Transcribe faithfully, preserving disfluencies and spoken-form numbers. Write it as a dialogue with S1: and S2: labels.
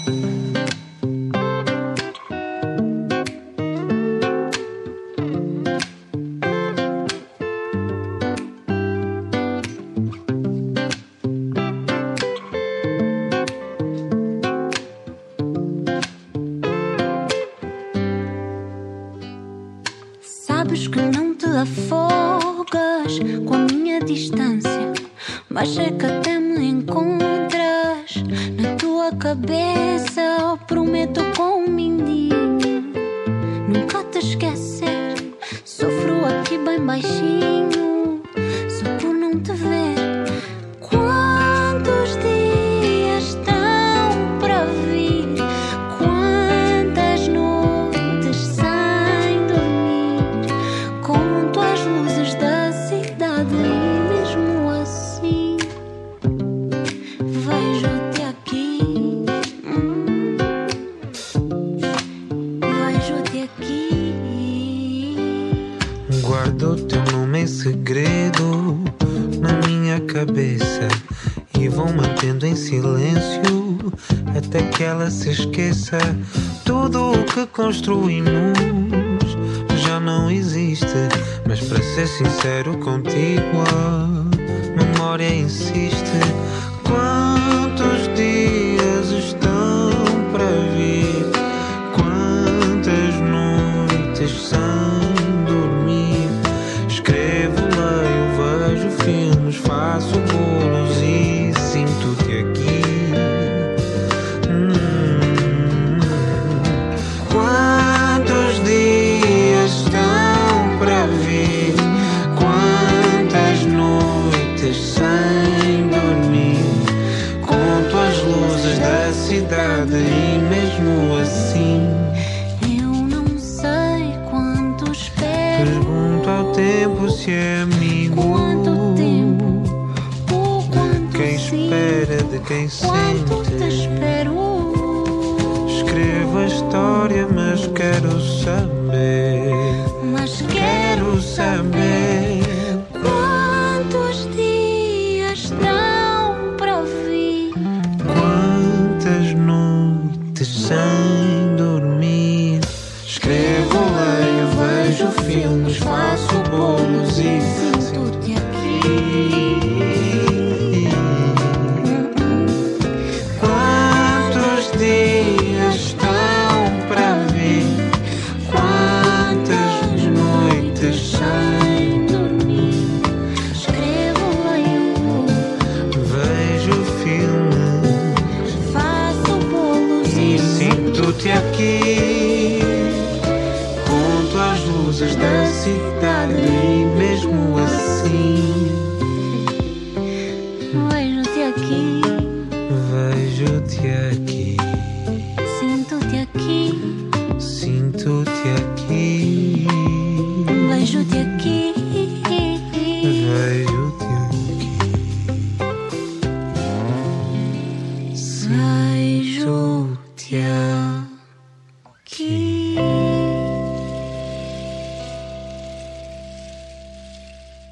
S1: Sabes que não te afogas com a minha distância, mas é que até me encontras na tua cabeça. Prometo com um mindinho nunca te esquecer. Sofro aqui bem baixinho só por não te ver. Quantos dias estão para vir? Quantas noites sem dormir? Conto as luzes da cidade e mesmo assim vejo-te aqui. hum, Vejo-te aqui.
S2: Guardo o teu nome em segredo na minha cabeça e vou mantendo em silêncio até que ela se esqueça. Tudo o que construímos já não existe, mas para ser sincero contigo a memória insiste. Quantos dias estão para vir? Quantas noites sem dormir? Escrevo, leio, vejo filmes, faço bolos e sinto-te aqui. Hum. Quantos dias estão para vir? Quantas noites sem dormir? Conto as luzes da cidade e mesmo assim
S1: Eu não sei quanto espero.
S2: pergunto ao tempo se é amigo.
S1: Quanto tempo, ou quanto
S2: Quem
S1: sim,
S2: espera de quem
S1: quanto te
S2: sente.
S1: espero.
S2: Escrevo a história, mas quero saber.
S1: Mas
S2: Quero saber.
S1: quantos dias estão para vir?
S2: Quantas noites sem dormir? Escrevo, leio, vejo filmes, faço bolos e
S1: Sinto-te aqui.
S2: Quantos dias estão para vir? Quantas noites sem
S1: dormir? Escrevo, leio,
S2: vejo filmes
S1: faço bolos
S2: e
S1: e
S2: sinto-te aqui. Conto as luzes da cidade e mesmo assim
S1: vejo-te aqui.
S2: vejo-te aqui.
S1: Sinto-te aqui.
S2: Sinto-te aqui.
S1: Vejo-te aqui.
S2: Vejo-te aqui.
S1: Vejo-te aqui.